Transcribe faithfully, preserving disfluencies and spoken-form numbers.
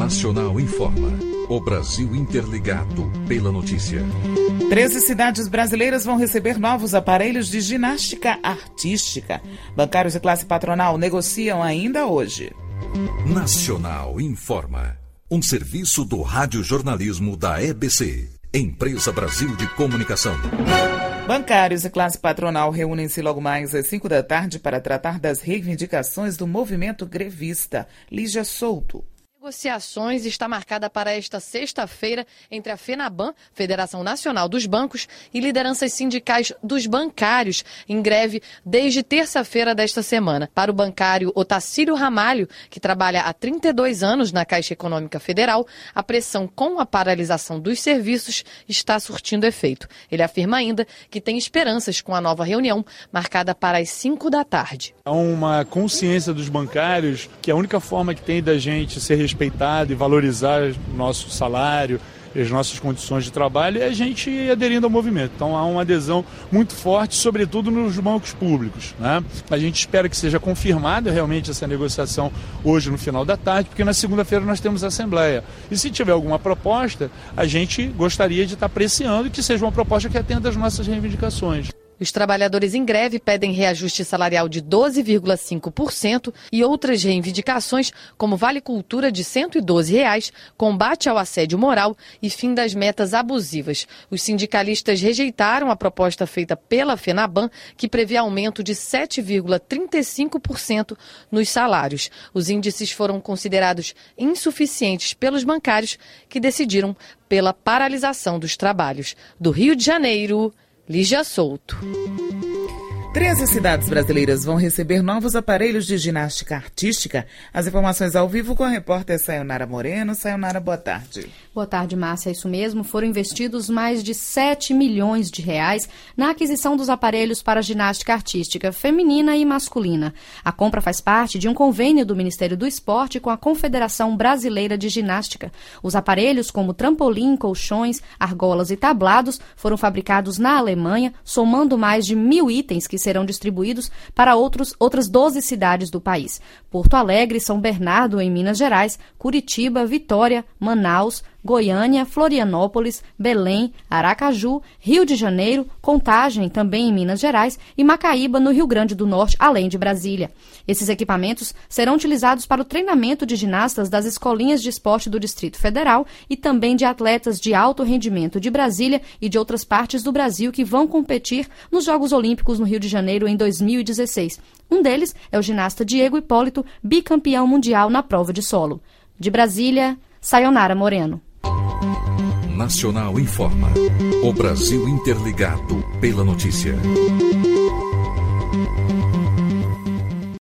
Nacional informa. O Brasil interligado pela notícia. treze cidades brasileiras vão receber novos aparelhos de ginástica artística. Bancários e classe patronal negociam ainda hoje. Nacional informa. Um serviço do radiojornalismo da E B C, Empresa Brasil de Comunicação. Bancários e classe patronal reúnem-se logo mais às cinco da tarde para tratar das reivindicações do movimento grevista. Lígia Souto. Negociações está marcada para esta sexta-feira entre a FENABAN, Federação Nacional dos Bancos, e lideranças sindicais dos bancários, em greve desde terça-feira desta semana. Para o bancário Otacílio Ramalho, que trabalha há trinta e dois anos na Caixa Econômica Federal, a pressão com a paralisação dos serviços está surtindo efeito. Ele afirma ainda que tem esperanças com a nova reunião, marcada para as cinco da tarde. Há uma consciência dos bancários que a única forma que tem da gente ser respeitado e valorizar o nosso salário, as nossas condições de trabalho, é a gente ir aderindo ao movimento. Então há uma adesão muito forte, sobretudo nos bancos públicos, né? A gente espera que seja confirmada realmente essa negociação hoje no final da tarde, porque na segunda-feira nós temos a Assembleia. E se tiver alguma proposta, a gente gostaria de estar apreciando que seja uma proposta que atenda às nossas reivindicações. Os trabalhadores em greve pedem reajuste salarial de doze vírgula cinco por cento e outras reivindicações, como Vale Cultura de cento e doze reais, combate ao assédio moral e fim das metas abusivas. Os sindicalistas rejeitaram a proposta feita pela FENABAN, que prevê aumento de sete vírgula trinta e cinco por cento nos salários. Os índices foram considerados insuficientes pelos bancários, que decidiram pela paralisação dos trabalhos. Do Rio de Janeiro, Lígia Souto. treze cidades brasileiras vão receber novos aparelhos de ginástica artística. As informações ao vivo com a repórter Sayonara Moreno. Sayonara, boa tarde. Boa tarde, Márcia. É isso mesmo. Foram investidos mais de sete milhões de reais na aquisição dos aparelhos para ginástica artística feminina e masculina. A compra faz parte de um convênio do Ministério do Esporte com a Confederação Brasileira de Ginástica. Os aparelhos, como trampolim, colchões, argolas e tablados, foram fabricados na Alemanha, somando mais de mil itens que serão distribuídos para outros, outras doze cidades do país. Porto Alegre, São Bernardo, em Minas Gerais, Curitiba, Vitória, Manaus, Goiânia, Florianópolis, Belém, Aracaju, Rio de Janeiro, Contagem, também em Minas Gerais, e Macaíba, no Rio Grande do Norte, além de Brasília. Esses equipamentos serão utilizados para o treinamento de ginastas das escolinhas de esporte do Distrito Federal e também de atletas de alto rendimento de Brasília e de outras partes do Brasil que vão competir nos Jogos Olímpicos no Rio de Janeiro em dois mil e dezesseis. Um deles é o ginasta Diego Hipólito, bicampeão mundial na prova de solo. De Brasília, Sayonara Moreno. Nacional informa. O Brasil interligado pela notícia.